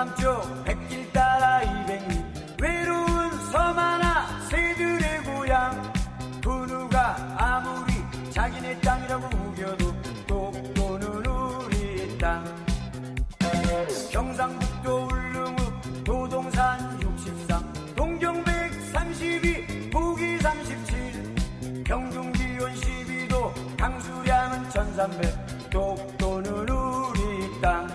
동남쪽 백길 따라 200리 외로운 섬 하나 새들의 고향. 그 누가 아무리 자기네 땅이라고 우겨도 독도는 우리 땅. 경상북도 울릉읍 노동산 63 동경 132 북위 37 평균 기온 12도 강수량은 1300 독도는 우리 땅.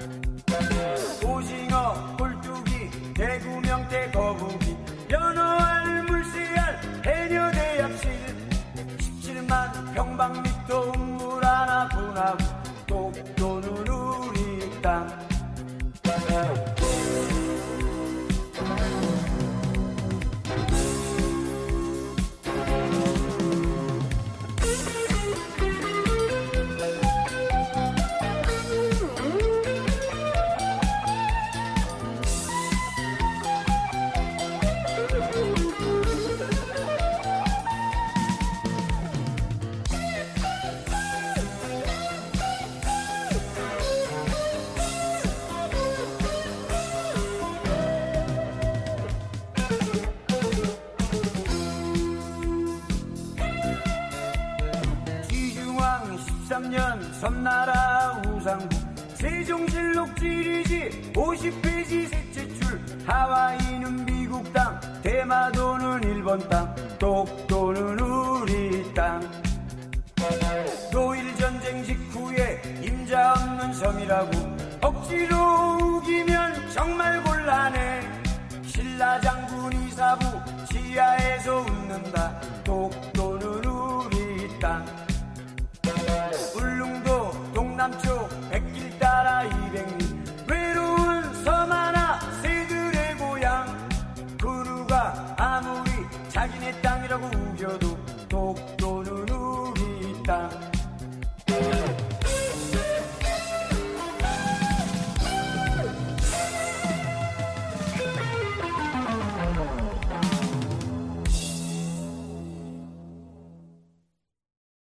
오징어 꼴뚜기 대구 명태 거북이 연어알 물새알 해녀 대합실 17만 평방미터 우물 하나 분하고 독도는 우리 땅. 섬나라 우상국 세종실록 지리지 50페이지 셋째 줄. 하와이는 미국 땅 대마도는 일본 땅 독도는 우리 땅. 노일전쟁 직후에 임자 없는 섬이라고 억지로 우기면 정말 곤란해. 신라 장군 이사부 지하에서 웃는다 독도는 우리 땅. 울릉도 동남쪽 백길 따라 200리 외로운 섬 하나 새들의 고향. 그 누가 아무리 자기네 땅이라고